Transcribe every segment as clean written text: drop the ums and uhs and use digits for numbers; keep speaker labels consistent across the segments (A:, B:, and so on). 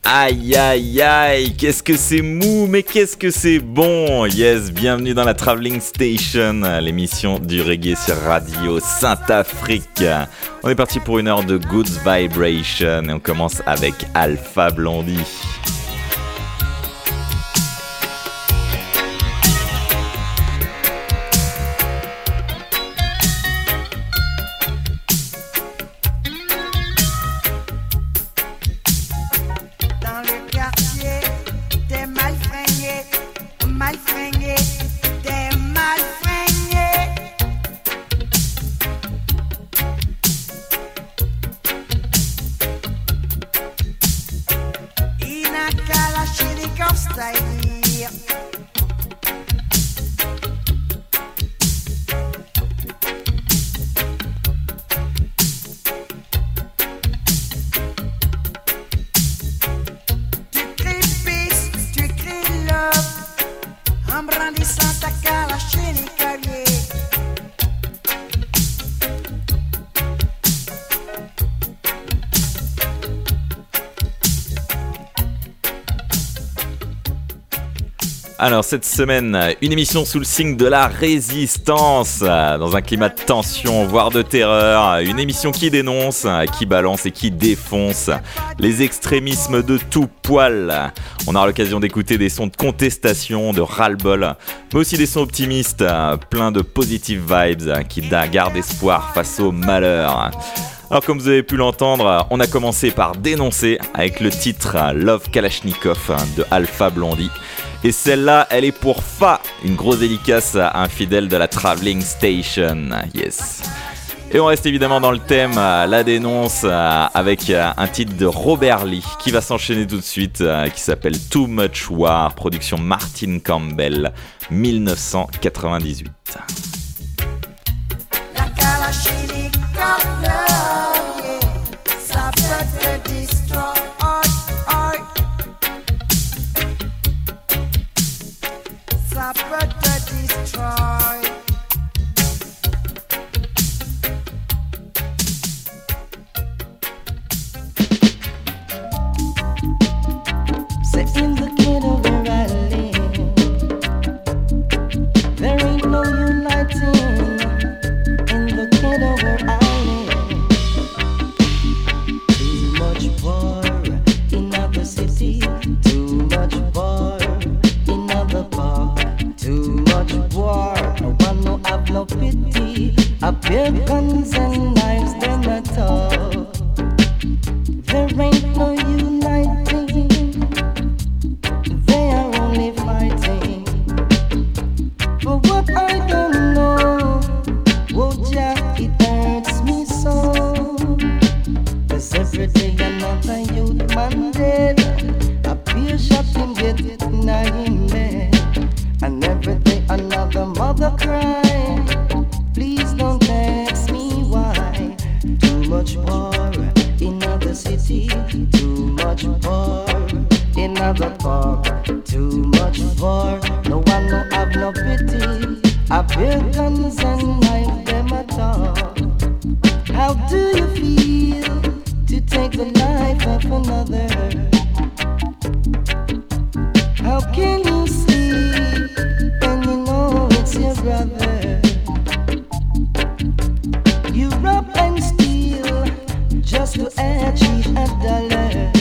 A: Aïe aïe aïe, qu'est-ce que c'est mou, mais qu'est-ce que c'est bon. Yes, bienvenue dans la Traveling Station, l'émission du reggae sur Radio Saint-Afrique. On est parti pour une heure de Good Vibration et on commence avec Alpha Blondy. Alors cette semaine, une émission sous le signe de la résistance, dans un climat de tension, voire de terreur, une émission qui dénonce, qui balance et qui défonce les extrémismes de tout poil. On aura l'occasion d'écouter des sons de contestation, de ras-le-bol, mais aussi des sons optimistes, pleins de positive vibes, qui gardent espoir face au malheur. Alors comme vous avez pu l'entendre, on a commencé par dénoncer avec le titre Love Kalashnikov de Alpha Blondy. Et celle-là, elle est pour Fa, une grosse dédicace à un fidèle de la Traveling Station. Yes. Et on reste évidemment dans le thème, la dénonce, avec un titre de Robert Lee qui va s'enchaîner tout de suite, qui s'appelle Too Much War, production Martin Campbell, 1998.
B: La Kalashnikov love, yeah, ça peut te destroy. Ça peut te destroy.
C: Say in the ghetto where I live, there ain't no uniting. In the ghetto where I live, too much war in other city, too much war in other park. Too much war, no one no have no pity. Up here guns and knives, them at all. There ain't no uniting, they are only fighting. For what I don't know, oh Jack, it hurts me so. 'Cause every day another youth man dead, a peer shot him get now him dead. And every day another mother cry. Please don't ask me why. Too much war in other city, too much war in other park, too much war. No one no have no pity. I bear guns and knife them at all. How do you feel to take the life of another? How can you sleep when you know it's your brother? You rob and steal just to achieve a dollar.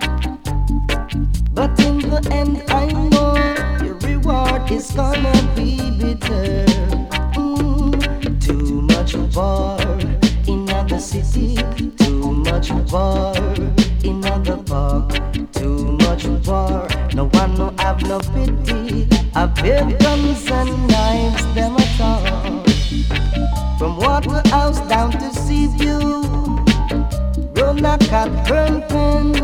C: But in the end I know your reward is gonna be bitter. Too much war in other city, too much war in other park, too much war. No one no have no pity. I bear guns and knives them at all. From Waterhouse down to Seaview, Ronacat, Burnpen,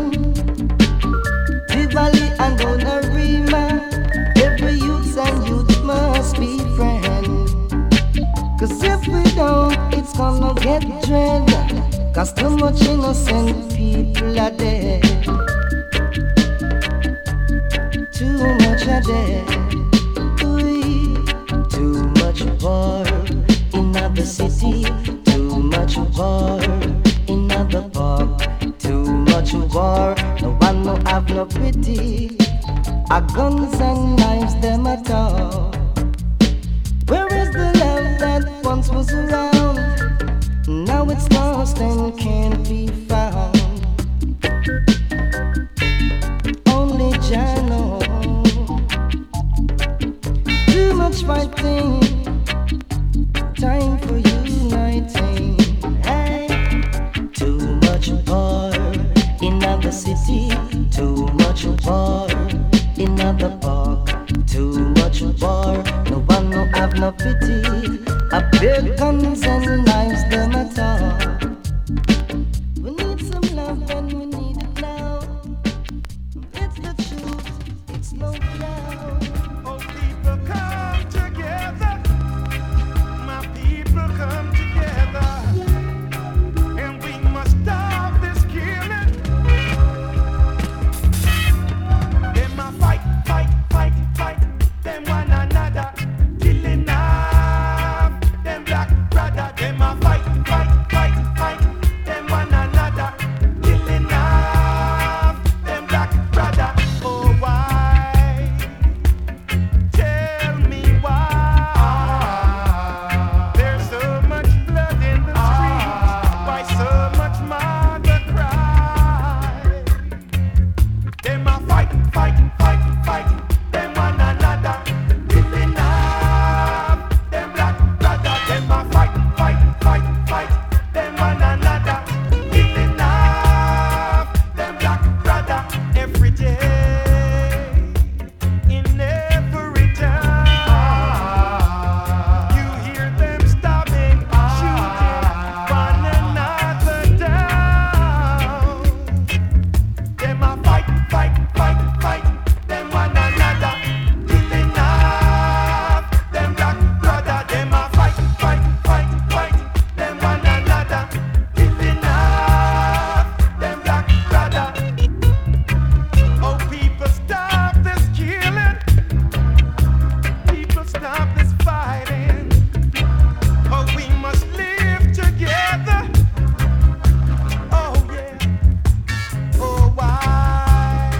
C: Tivoli and Donnarima. Every youth and youth must be friends. 'Cause if we don't, it's gonna get dread. 'Cause too much innocent people are dead. Too much are dead. Too much war in other city, too much war in other park, too much war. No one no have no Our guns and knives, them at all. Where is the love that once was around? Now it's lost and can't be found. Only Jah knows. Too much fighting, time for uniting. Hey, too much war in the city, too much war in the park, too much war. No one no have no pity. A big guns and knives them at all. We need some love and we need it now. It's the truth, it's no doubt.
D: Oh, people come together. My people come together. And we must stop this killing. Them a fight, fight, fight, fight. Them one another. Killing off them black brother. Them a fight, fight, fight, fight. Them one another. Killing off them black brother. Oh, why? Tell me why. There's so much blood in the streets. Why so much mother cry? Them a fight, fight, fight, fight. Them one another. Killing off them black brother. Them a fight, fight, fight, fight. Them one another. Killing off them black brother. Every day, in every town, you hear them stabbing, shooting one another down. Them a fight, fight, fight, fight. Them one another. Killing off them black brother. Them a fight, fight, fight, fight. Them one another. Killing off them black brother. Oh, people, stop this killing. People, stop this fighting. Oh, we must live together. Oh, yeah. Oh, why?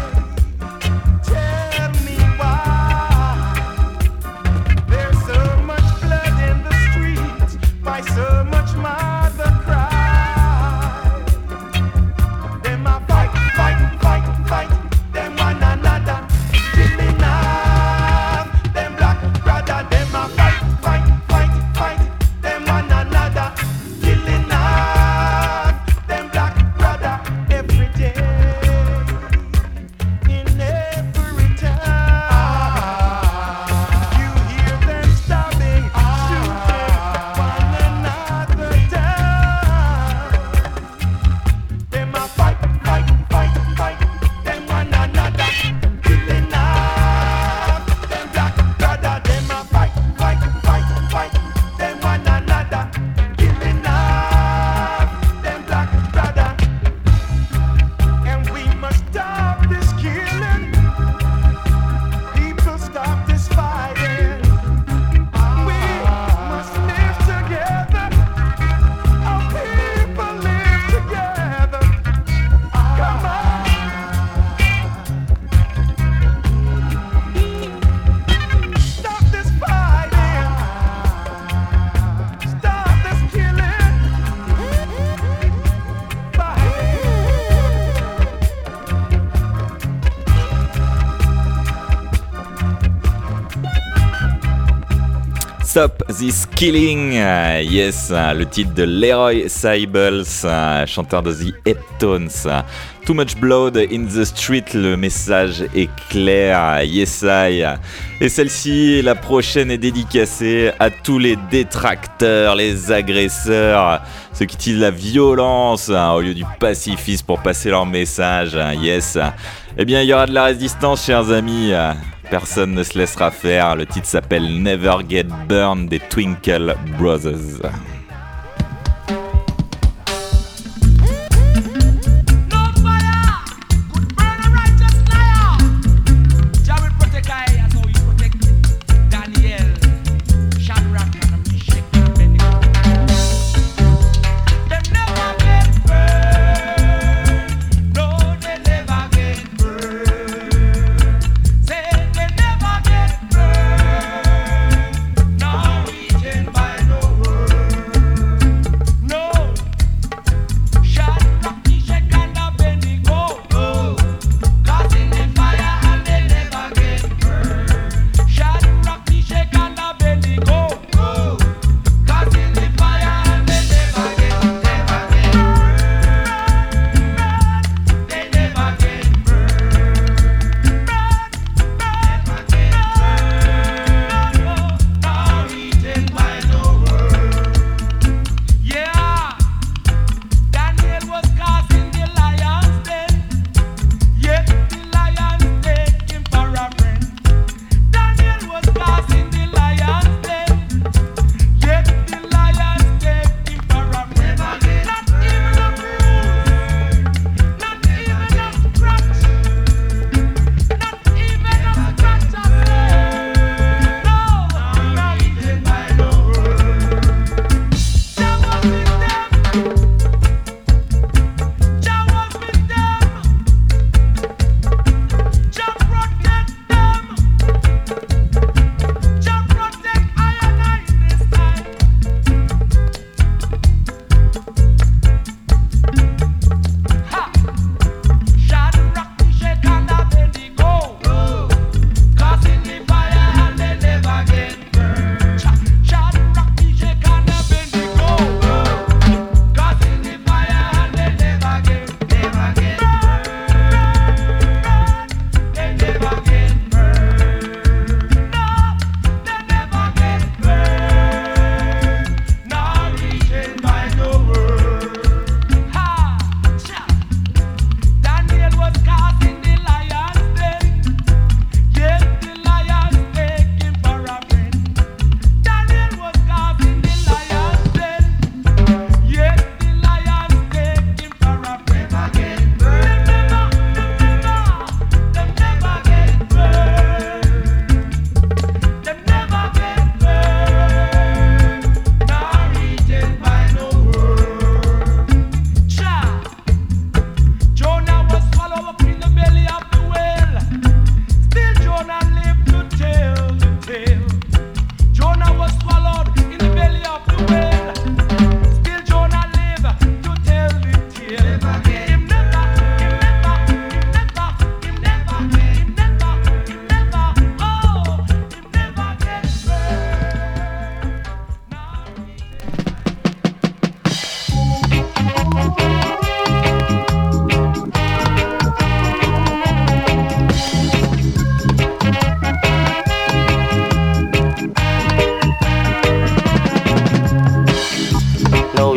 D: Tell me why. There's so much blood in the streets. Why so much mother cry? Them a fight, fight, fight, fight. Them one another. Killing off them black brother. Them a fight, fight, fight, fight. Them one another. Killing off them black brother. Every day, in every town, you hear them stabbing, shooting one another down. Them a fight, fight, fight, fight. Them one another. Killing off them black brother. Them a fight, fight, fight, fight. Them one another. Killing off them black brother. And we must stop this killing. People, stop this fighting. We must live together. Our people live together. Come on. Stop this fighting. Stop this killing. Fighting.
A: Stop This Killing, yes, le titre de Leroy Sibbles, chanteur de The Heptones. Too much blood in the street, le message est clair, yes I. Et celle-ci, la prochaine, est dédicacée à tous les détracteurs, les agresseurs, ceux qui utilisent la violence au lieu du pacifisme pour passer leur message, yes. Eh bien, il y aura de la résistance, chers amis. Personne ne se laissera faire. Le titre s'appelle Never Get Burned des Twinkle Brothers.
D: Say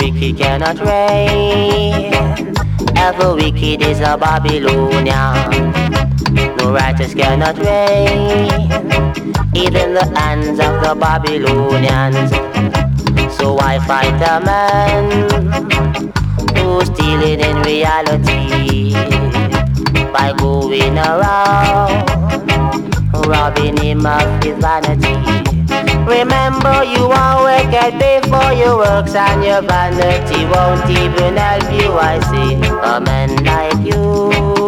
C: wicked cannot reign. Ever wicked is a Babylonian. No righteous cannot reign, even the hands of the Babylonians. So I fight a man who's stealing in reality by going around robbing him of his vanity. Remember, you are wicked before your works, and your vanity won't even help you. I say, a man like you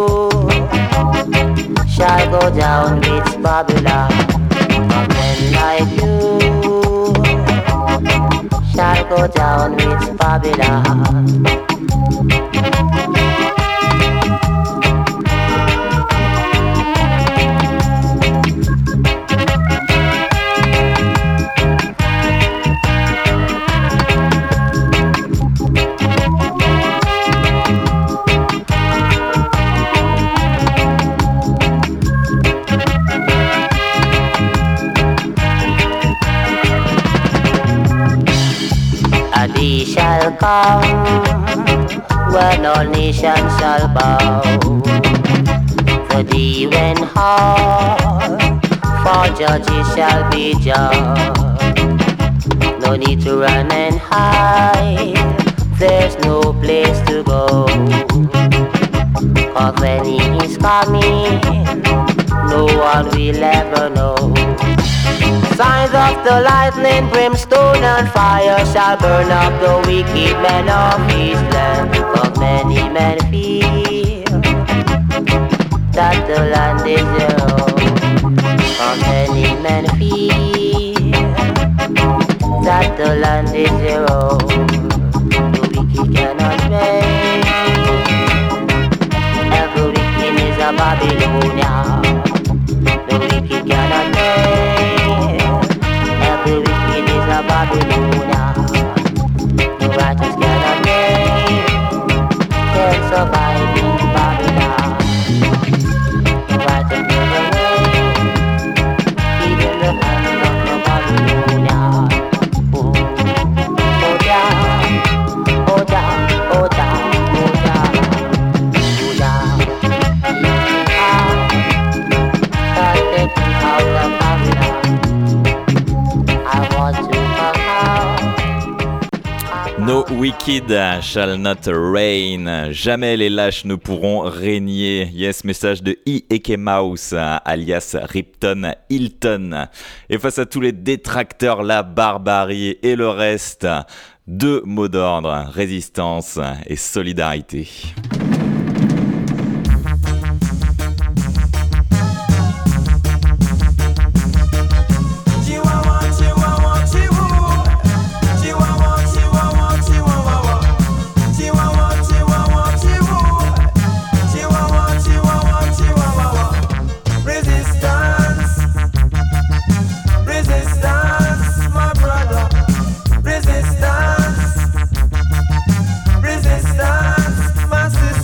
C: shall go down with Babylon. A man like you shall go down with Babylon. He shall come when all nations shall bow. The day when all for judges shall be judged. No need to run and hide, there's no place to go. 'Cause when he is coming, no one will ever know. Signs of the lightning, brimstone and fire shall burn up the wicked men of his land. 'Cause many men fear that the land is their own. 'Cause many men fear that the land is their own. The wicked cannot reign. Every wicked is a Babylonian. The wicked cannot reign. Every wicked is a Babylonian. The righteous cannot reign. Can survive in Babylon. The righteous never reign. Even the hands of the Babylonian. Oh down, oh down, oh down, oh down, oh down. Take me out of Babylon. I want to come out.
A: No wicked shall not reign. Jamais les lâches ne pourront régner. Yes, message de E.K. Mouse, alias Ripton Hilton. Et face à tous les détracteurs, la barbarie et le reste, deux mots d'ordre, résistance et solidarité.
D: Resistance, my sister.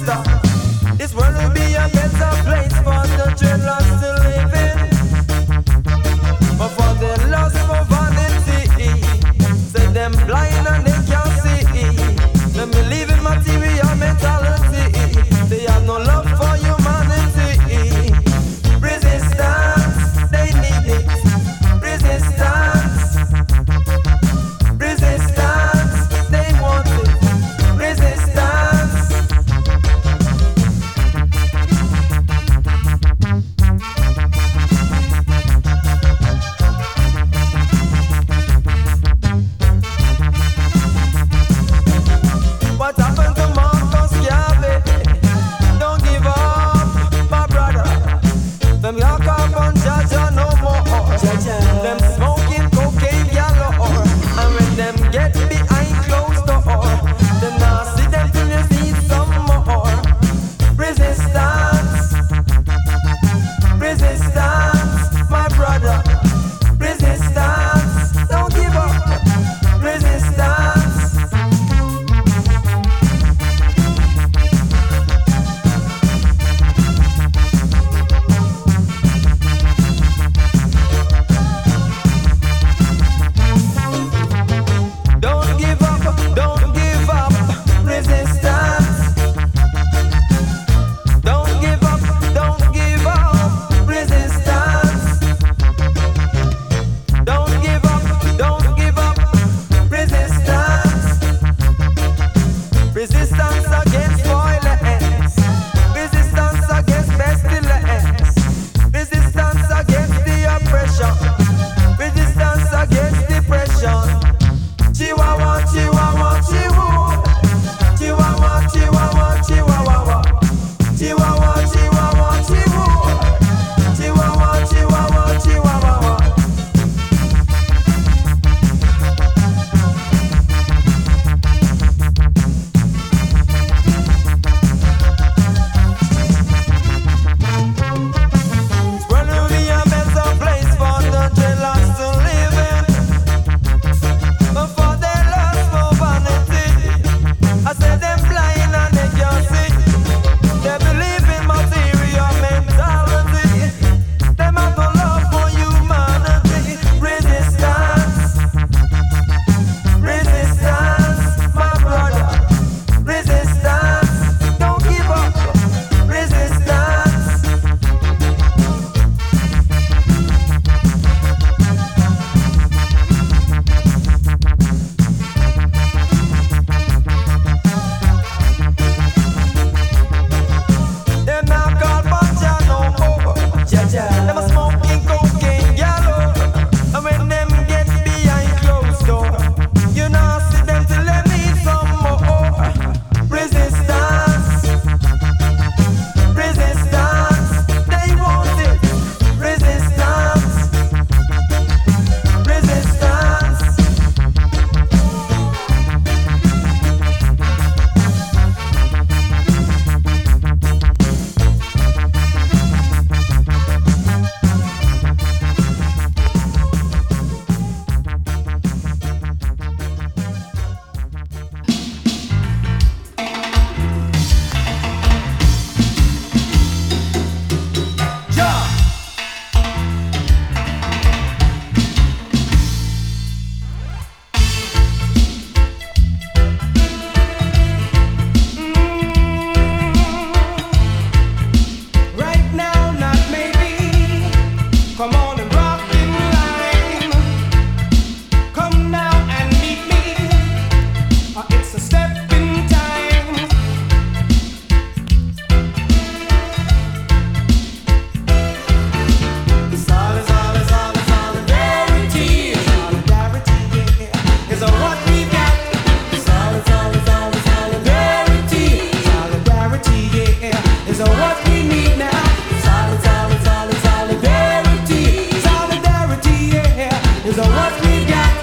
E: what we got.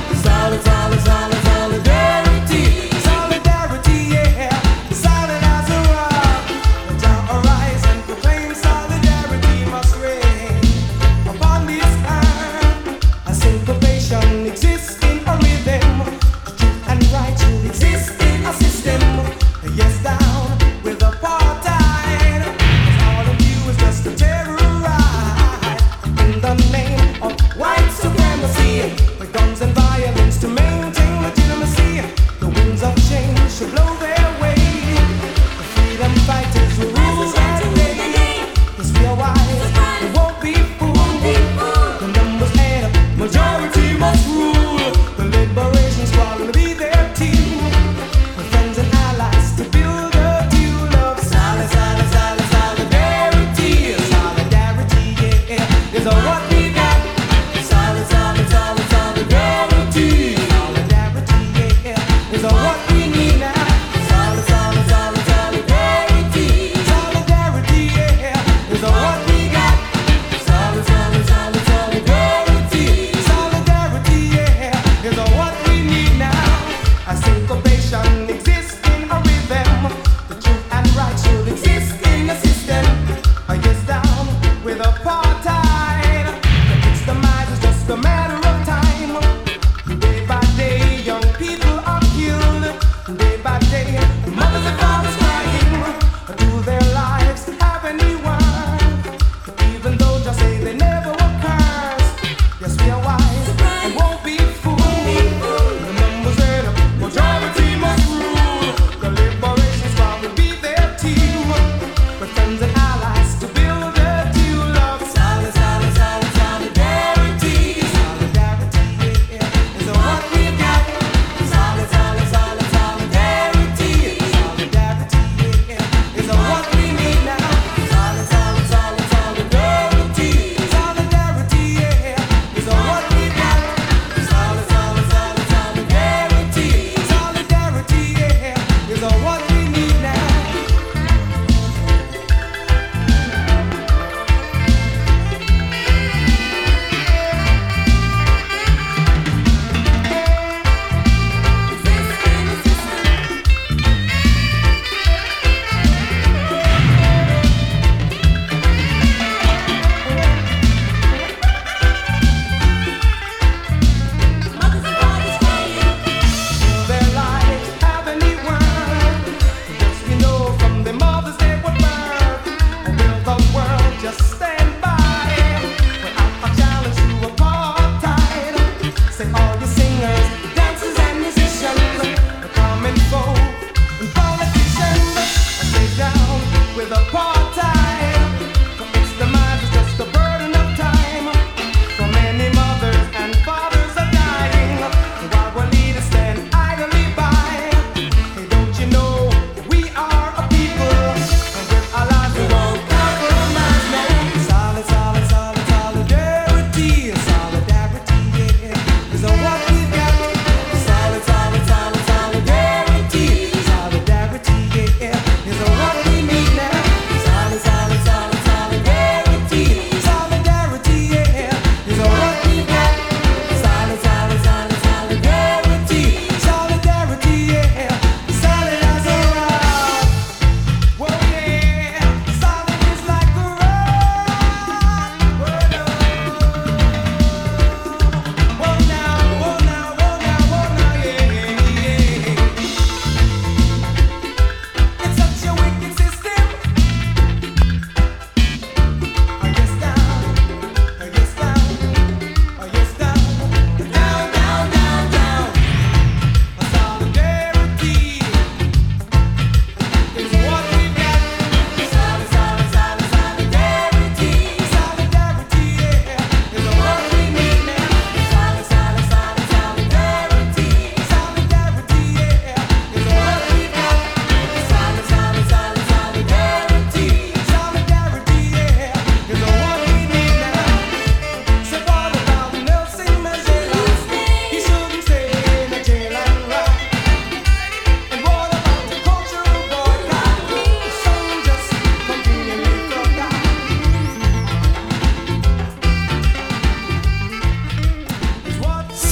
E: Solidarity. Solidarity, yeah. Solid as a rock. Jah arise and proclaim solidarity must reign upon this earth. A syncopation exists in a rhythm. Truth and right should exist in a system. Yes, down with apartheid. 'Cause all of you is just a terrorist in the name of white supremacy. With guns and violence to maintain legitimacy. The winds of change should blow their way. The freedom fighters will rule that day. Yes, we are wise, we won't be fooled. The numbers add up, majority must rule. The liberation squad will be their team. With friends and allies to build a deal of solidarity. Solidarity, yeah, is what we got. Solidarity. Solidarity, yeah, is what we need now. Solidarity. Solidarity, yeah, is what we got. Solidarity. Solidarity, yeah,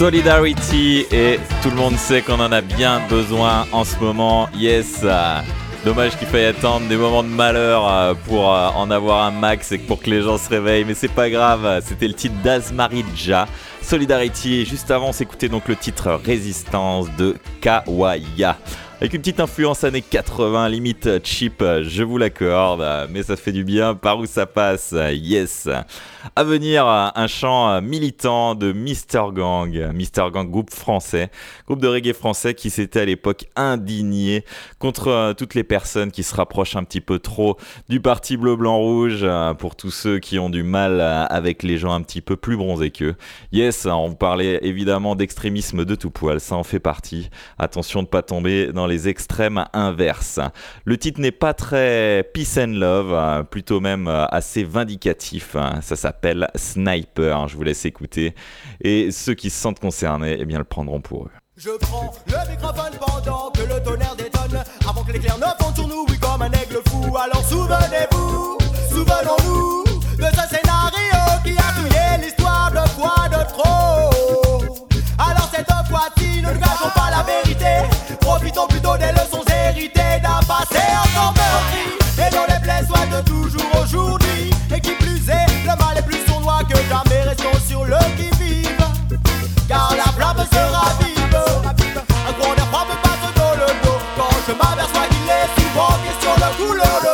A: Solidarity, et tout le monde sait qu'on en a bien besoin en ce moment. Yes, dommage qu'il faille attendre des moments de malheur pour en avoir un max et pour que les gens se réveillent, mais c'est pas grave. C'était le titre d'Azmarija, Solidarity, et juste avant on s'écoutait donc le titre Résistance de Kawaya. Avec une petite influence années 80, limite cheap, je vous l'accorde, mais ça fait du bien par où ça passe, yes. À venir, un chant militant de Mr. Gang, groupe français, groupe de reggae français qui s'était à l'époque indigné contre toutes les personnes qui se rapprochent un petit peu trop du parti bleu-blanc-rouge, pour tous ceux qui ont du mal avec les gens un petit peu plus bronzés qu'eux. Yes, on vous parlait évidemment d'extrémisme de tout poil, ça en fait partie. Attention de ne pas tomber dans les extrêmes inverses. Le titre n'est pas très peace and love, plutôt même assez vindicatif. Ça s'appelle Sniper. Je vous laisse écouter. Et ceux qui se sentent concernés, eh bien, le prendront pour eux.
E: Je prends le microphone pendant que le tonnerre détonne, avant que l'éclair ne fonde sur nous, oui, comme un aigle fou. Alors souvenez-vous, souvenons-nous de ce scénario qui a tué l'histoire de fois de trop. Alors cette fois-ci, ne gâchons pas la vérité, profitons plutôt des leçons héritées d'un passé encore meurtri, et dont les plaies soient de toujours aujourd'hui. Et qui plus est, le mal est plus sournois que jamais, restons sur le qui-vive, car la flamme se ravive. Un gros nerf frappe passe dans le dos, quand je m'aperçois qu'il est souvent question de couleur de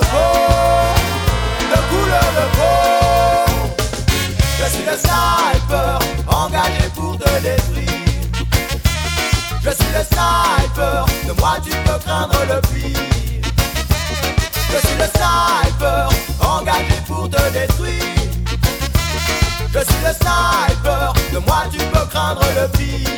E: peau. Je suis le sniper, engagé pour te détruire. Je suis le sniper, de moi tu peux craindre le pire. Je suis le sniper, engagé pour te détruire. Je suis le sniper, de moi tu peux craindre le pire.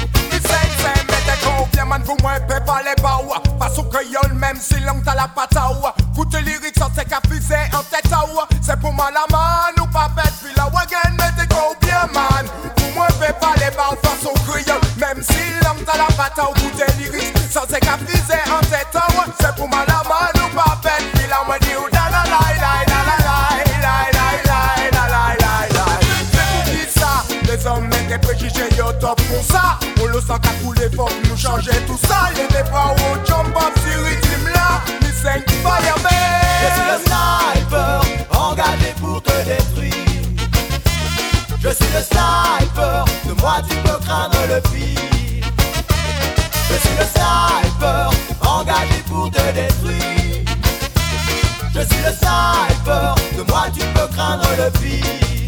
F: Bien man vous moins paie pas les baouas. Parce que y'all même si l'on t'a la pataoua. Coûte lyrics sans tes fusée en tête à oua. C'est pour mal à man ou pas bête. Puis la wagon mettez go bien man. Vous moins paie pas les baouas façon créole. Même si l'on t'a la pataoua. Coûte lyrics sans tes fusée en tête à oua. C'est pour mal à man ou pas bête. Puis la me dit ou da la la la la la la la la la la. C'est pour qui ça? Les hommes mettent des préjugés yo top pour ça. On le sent qu'à couler fort, nous changer tout ça. Il n'est pas au jump up sur rythme là. Ni 5 fireman.
E: Je suis le sniper, engagé pour te détruire. Je suis le sniper, de moi tu peux craindre le pire. Je suis le sniper, engagé pour te détruire. Je suis le sniper, de moi tu peux craindre le pire.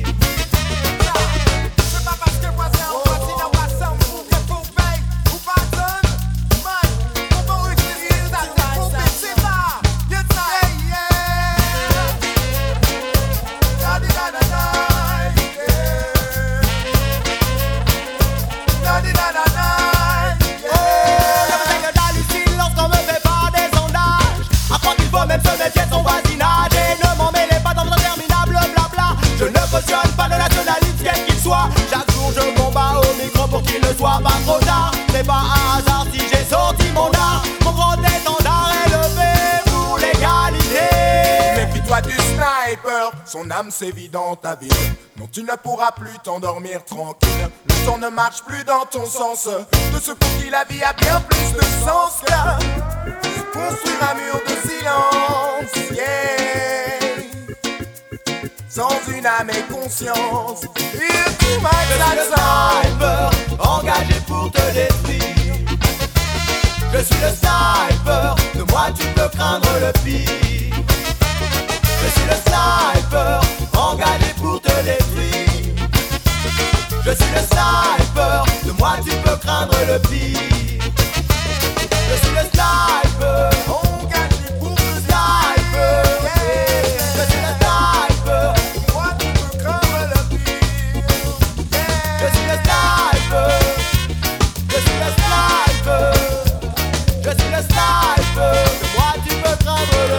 E: Même se méfier de son voisinage et ne m'en mêlez pas dans votre interminable blabla. Je ne cautionne pas le nationalisme quel qu'il soit. Chaque jour je combats au micro pour qu'il ne soit pas trop tard. C'est pas un hasard si j'ai sorti mon art. Mon grand étendard est levé pour l'égalité.
F: Méfie-toi du sniper, son âme sévit dans ta vie. Non, tu ne pourras plus t'endormir tranquille. Le temps ne marche plus dans ton sens. De ce pour qui la vie a bien plus de sens là. Construire un mur de silence, yeah. Sans une âme et conscience. Il tout m'a
E: je suis le sniper, engagé pour te détruire. Je suis le sniper, de moi tu peux craindre le pire. Je suis le sniper, engagé pour te détruire. Je suis le sniper, de moi tu peux craindre le pire. Je suis le sniper, engagé pour le sniper, yeah. Je suis le sniper,
F: moi tu peux craindre le pire, yeah.
E: Je suis le sniper, je suis le sniper, je suis le sniper, de moi tu peux craindre le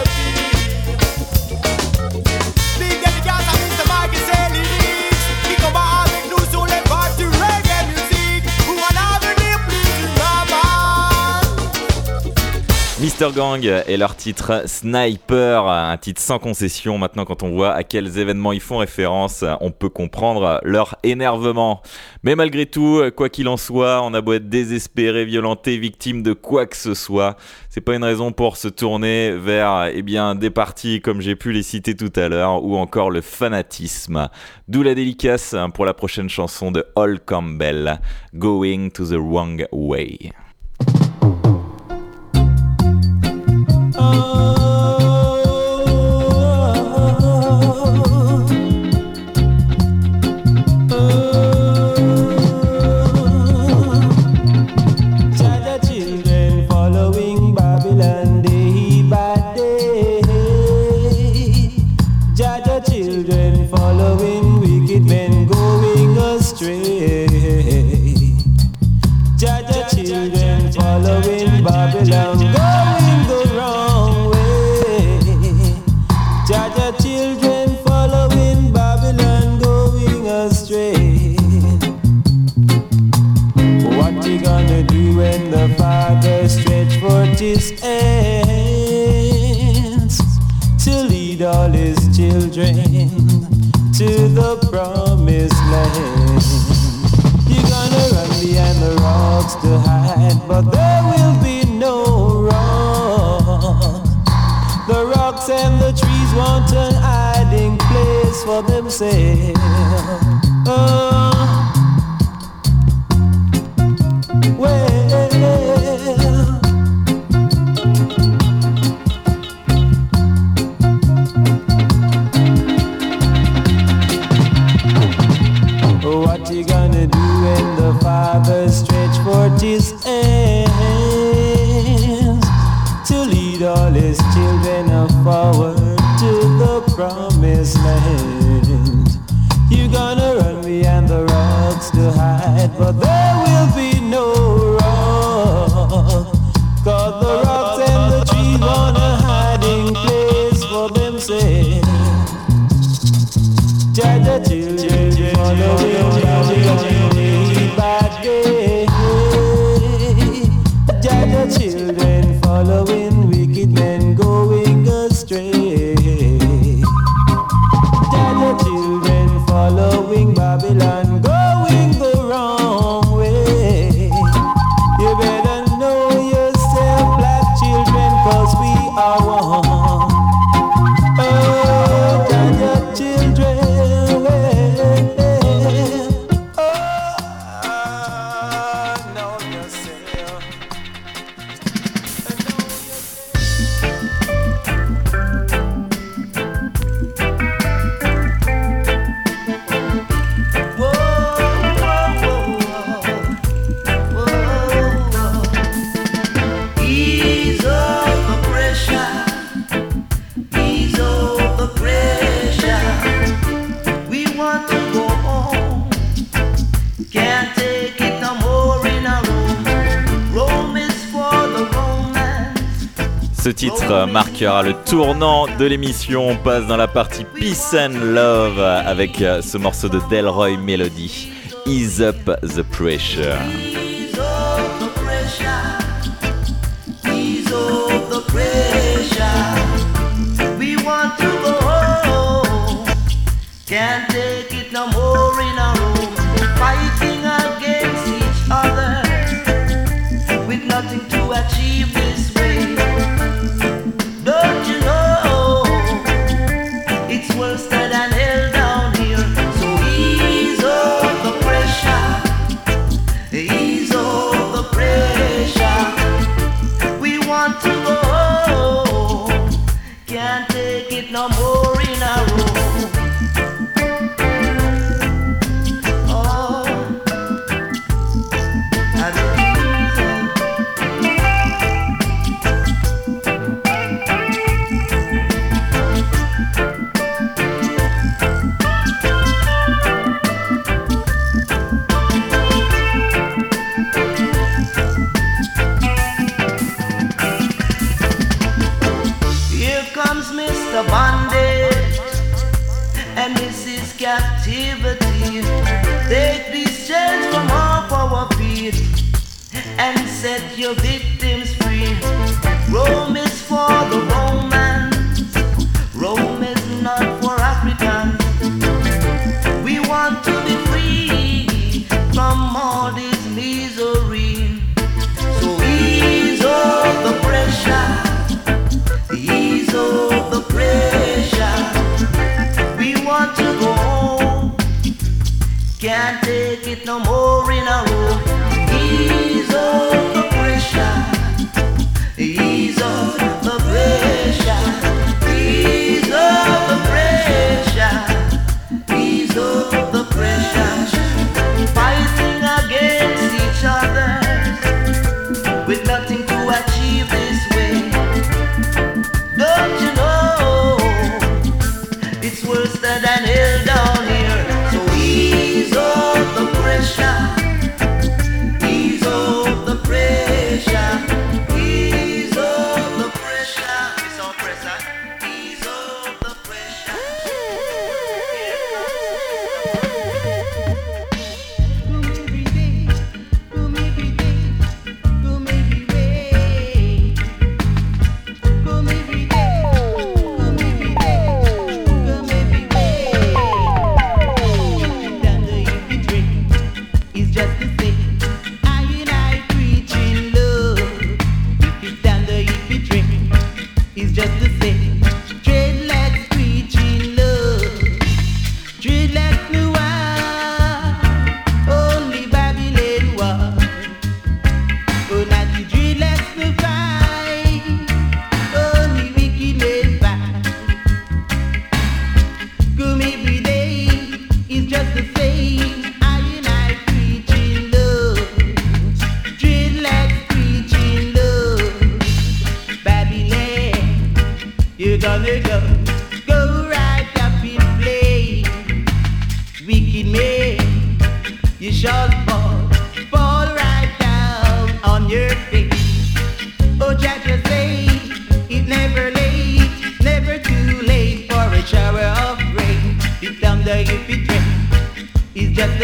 E: pire. Big dédicace à Mr. Mike et ses lyrics, qui combat avec nous sur les vagues du reggae music, pour un avenir plus humain.
A: Mr. Gang et leur titre Sniper, un titre sans concession. Maintenant, quand on voit à quels événements ils font référence, on peut comprendre leur énervement. Mais malgré tout, quoi qu'il en soit, on a beau être désespéré, violenté, victime de quoi que ce soit, c'est pas une raison pour se tourner vers des partis comme j'ai pu les citer tout à l'heure, ou encore le fanatisme. D'où la dédicace pour la prochaine chanson de Hall Campbell, Going to the Wrong Way.
G: His hands to lead all his children to the promised land. You're gonna run behind the rocks to hide, but there will be no rock. The rocks and the trees want an hiding place for themselves. What you gonna do when the Father stretch forth his hands to lead all his children forward to the promised land? You're gonna run behind the rocks to hide, but there will be no rock, 'cause the rocks and the trees want a hiding place for themselves. Jaja children following day by day. Jaja children following wicked men going astray. Jaja children following Babylon going the wrong way. You better know yourself, black children, 'cause we are one. Oh, Jaja children.
A: Ce titre marquera le tournant de l'émission. On passe dans la partie Peace and Love avec ce morceau de Delroy Melody, Ease Up the Pressure.
C: Ease up the pressure. Ease up the pressure. We want to go home. Can't take it no more in our room. Fighting against each other with nothing to achieve this way. Don't you know it's worse than hell down here? So ease up the pressure. Ease up the pressure. We want to go home. Can't take it no more in our room.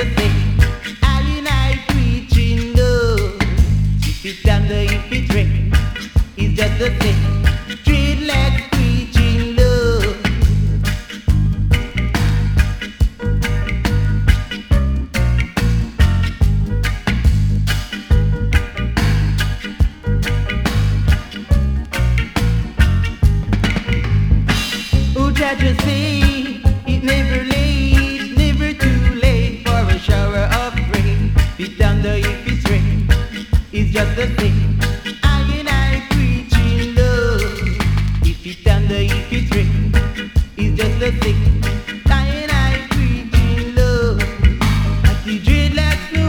C: the thing. I preaching love. If it's thunder, if it's rain, it's just the thing. Dreadlocks preaching love. Who tried to say it never late, never too late for a shower of rain. If it's thunder, if it's rain, it's just the thing. I preaching love. If it's thunder, if it's rain, it's just the thing. I preaching love. I see dreadlocks no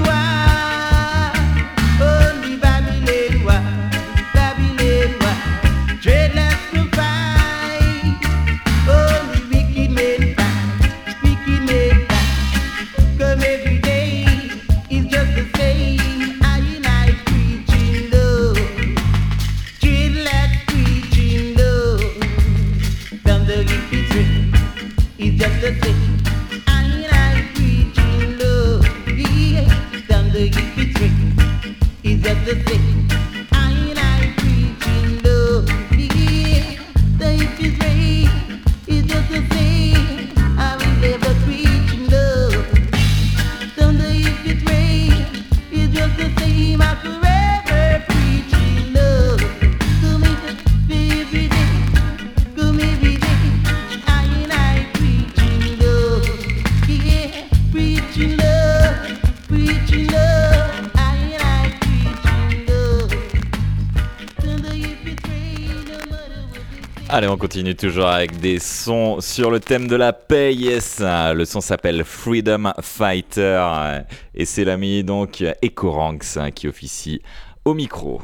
C: why, only Babylon why, Babylon why. Dreadlocks no fight, only wicked men fight, wicked men fight. Come every day, it's just the same. I preaching love. Dreadlocks preaching love. Thunder if it's rain, it's just the same. I preaching love. Yeah. Thunder if it's rain, it's just the same. I preaching love. Yeah. Thunder if it's rain, it's just the same. I will never preaching love. Thunder if it's rain, it's just the same. I forever preaching love. Come every day, come every day. I preaching love. Yeah, preaching love, preaching love. I preaching love. Thunder if it's rain, no matter what they say.
A: Allez, on continue toujours avec des sons sur le thème de la paix. Yes, le son s'appelle Freedom Fighter et c'est l'ami donc Ecoranx qui officie au micro.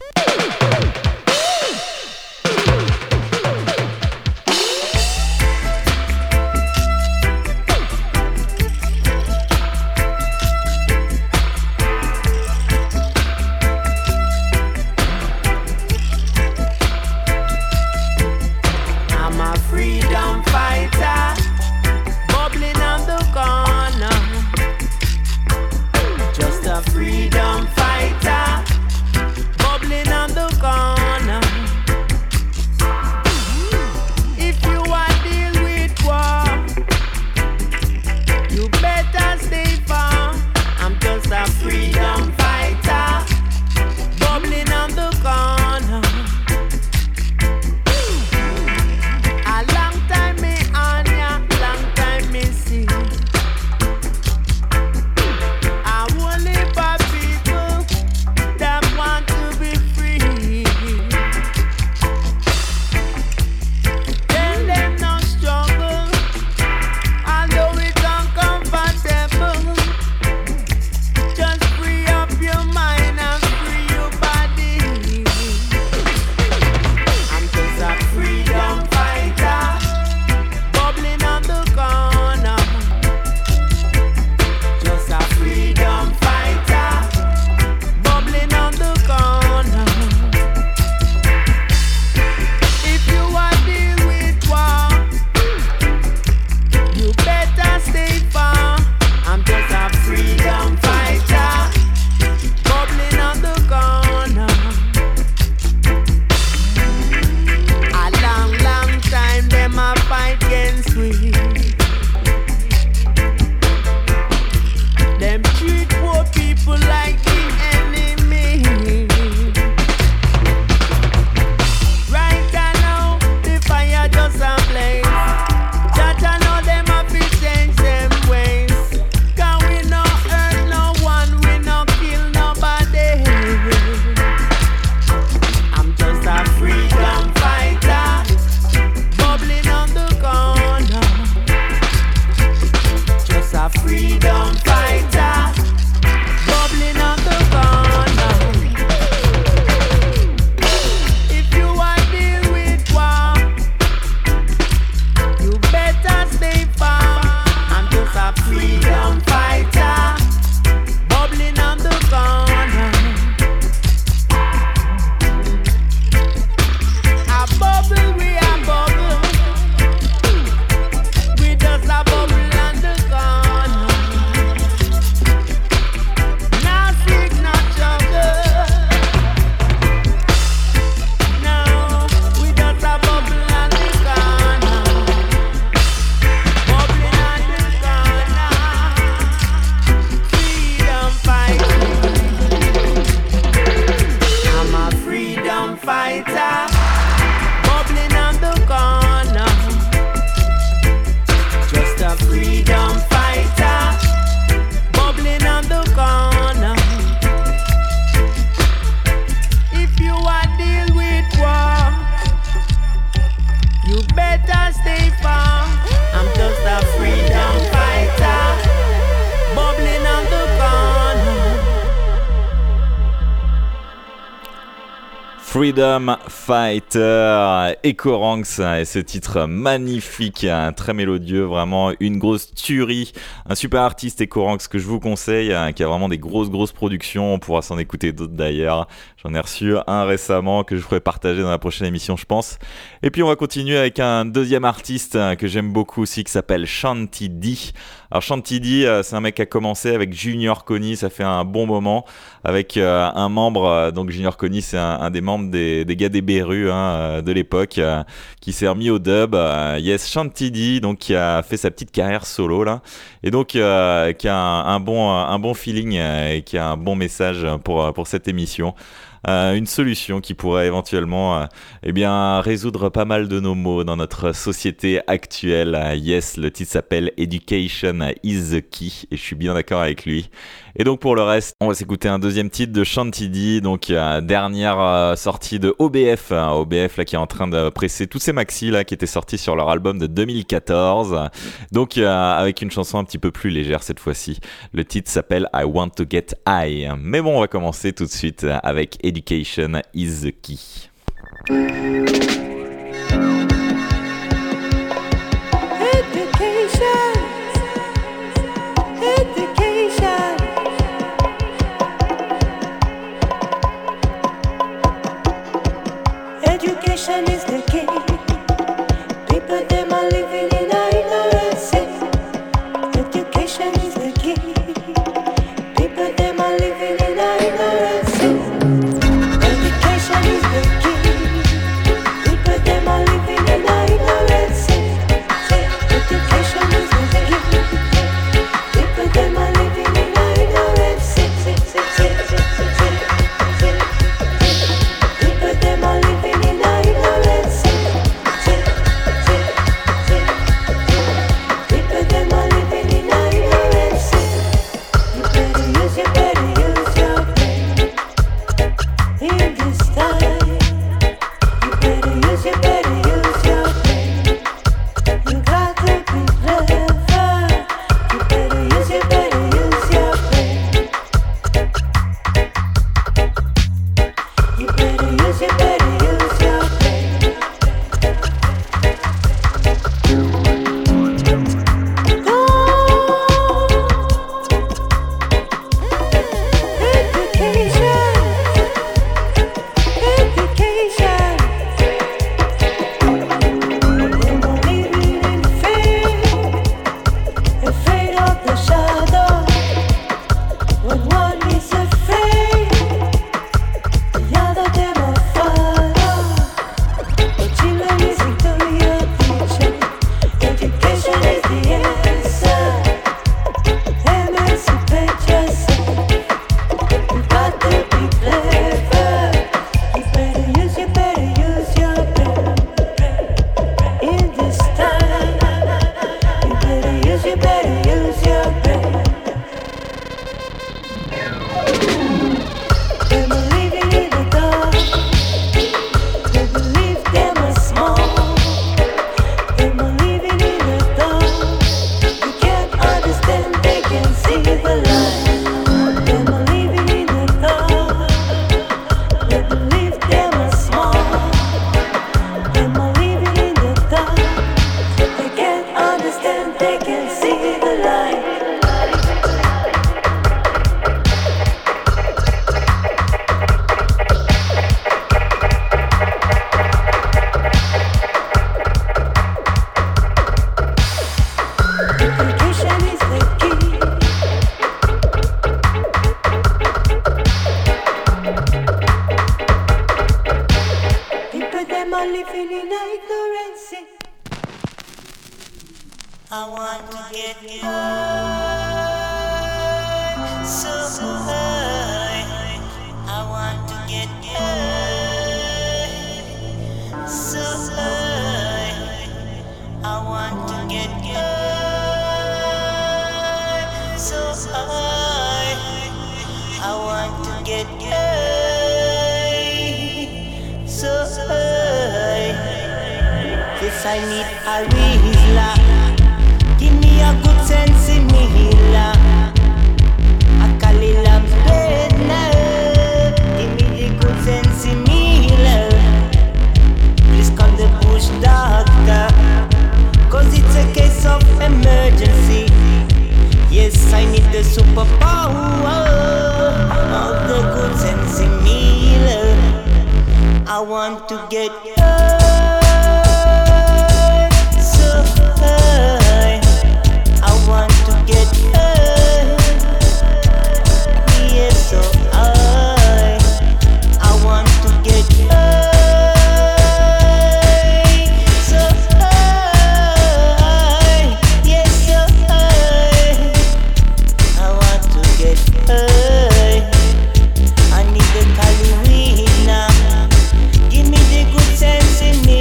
B: I'm a freedom fighter, bubbling on the corner. Just a freedom fighter, bubbling on the corner.
A: Freedom Fighter, Ecoranx et ce titre magnifique, très mélodieux, vraiment une grosse tuerie, un super artiste Ecoranx que je vous conseille, qui a vraiment des grosses productions, on pourra s'en écouter d'autres d'ailleurs, j'en ai reçu un récemment que je ferai partager dans la prochaine émission je pense. Et puis on va continuer avec un deuxième artiste que j'aime beaucoup aussi qui s'appelle Shanty D. Alors Shanty D, c'est un mec qui a commencé avec Junior Connie, ça fait un bon moment, avec un membre, donc Junior Connie c'est un des membres des gars des Berus de l'époque, qui s'est remis au dub. Yes, Shanty D, donc qui a fait sa petite carrière solo là, et donc qui a un bon feeling et qui a un bon message pour cette émission. Une solution qui pourrait éventuellement résoudre pas mal de nos maux dans notre société actuelle. Yes, le titre s'appelle Education is the Key et je suis bien d'accord avec lui. Et donc pour le reste, on va s'écouter un deuxième titre de Shanty D, donc dernière sortie de OBF, OBF là qui est en train de presser tous ces maxis là qui étaient sortis sur leur album de 2014. Donc avec une chanson un petit peu plus légère cette fois-ci. Le titre s'appelle I Want to Get High. Mais bon, on va commencer tout de suite avec Education is the Key.
H: Education is the key. People them are living in ignorance. Education is the key. People them are living in ignorance. Education is the key. People them are living in ignorance. Education is the key. People them are living in ignorance. People them are living in ignorance. People them are living in ignorance. You better use your brain in this time. You better use your brain. You got to be clever. You better use your brain. You better use your brain.
I: I need a Rizla. Give me a good sense in me healer. I call it lamb spread now. Give me the good sense in me healer. want to get high, so high. I want to get high, yes, so high. I want to get high, so high, yes, so high. I want to get high. I need the Cali weed now. Give me the good sense in me,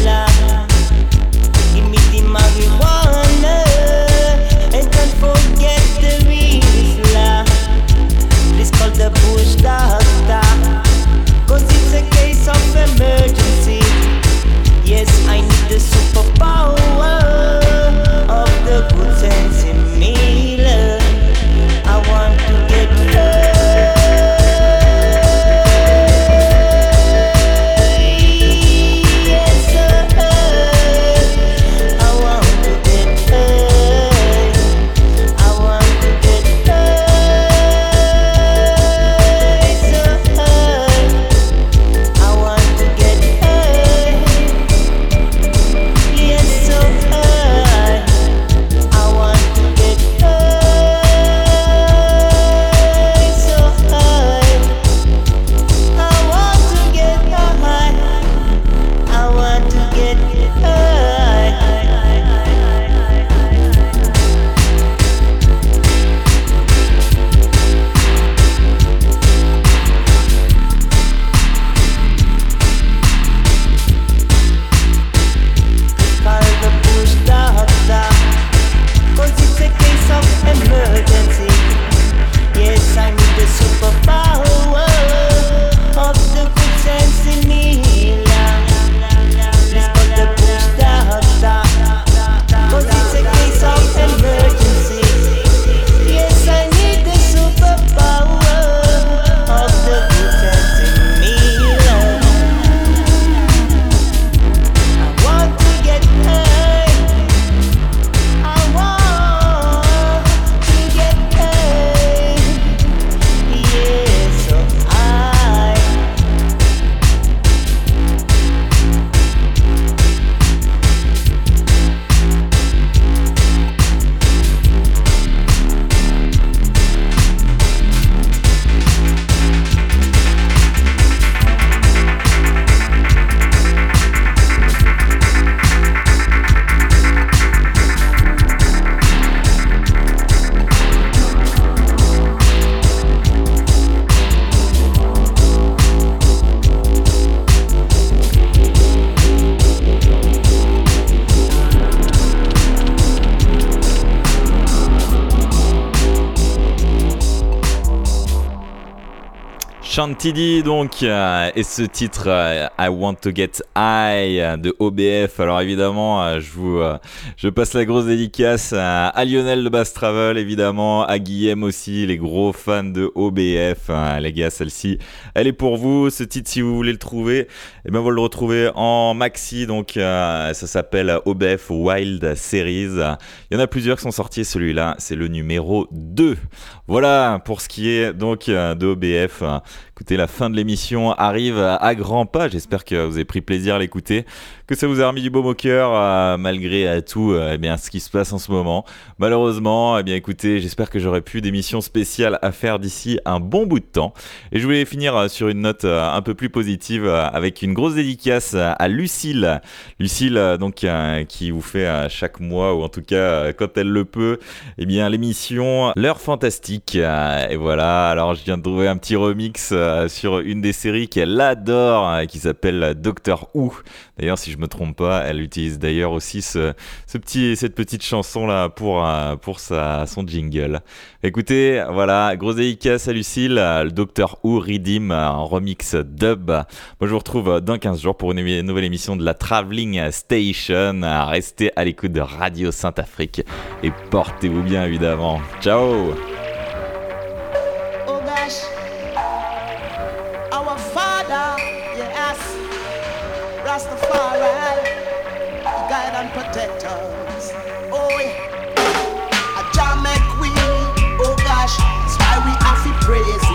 I: give me the marijuana, and don't forget the Rizla. Please call the bush doctor, 'cause it's a case of emergency. Yes, I need the superpower of the good sense in me. I want to get high.
A: Chantidi donc et ce titre I Want to Get High de OBF. Alors évidemment je passe la grosse dédicace à Lionel de Bass Travel, évidemment à Guillaume aussi, les gros fans de OBF. Les gars, celle-ci elle est pour vous. Ce titre, si vous voulez le trouver, et ben vous le retrouvez en maxi, donc ça s'appelle OBF Wild Series. Il y en a plusieurs qui sont sortis, celui-là c'est le numéro 2. Voilà pour ce qui est donc de OBF. Écoutez, la fin de l'émission arrive à grands pas. J'espère que vous avez pris plaisir à l'écouter, que ça vous a remis du baume au cœur malgré tout eh bien, ce qui se passe en ce moment. Malheureusement, eh bien, écoutez, j'espère que j'aurai plus d'émissions spéciales à faire d'ici un bon bout de temps. Et je voulais finir sur une note un peu plus positive avec une grosse dédicace à Lucille. Lucille, donc, qui vous fait chaque mois, ou en tout cas quand elle le peut, eh bien, l'émission L'heure fantastique. Et voilà, alors je viens de trouver un petit remix sur une des séries qu'elle adore, qui s'appelle Doctor Who. D'ailleurs, si je me trompe pas, elle utilise d'ailleurs aussi cette petite chanson là pour son jingle. Écoutez, voilà, grosse dédicace à Lucille, le Doctor Who Redeem en remix dub. Moi, je vous retrouve dans 15 jours pour une nouvelle émission de la Traveling Station. Restez à l'écoute de Radio Saint-Afrique et portez-vous bien évidemment. Ciao.
E: Oh gosh, our Father, yes, Rastafari, guide and protect us. Oh yeah, a Jah make we, oh gosh, that's why we have to praise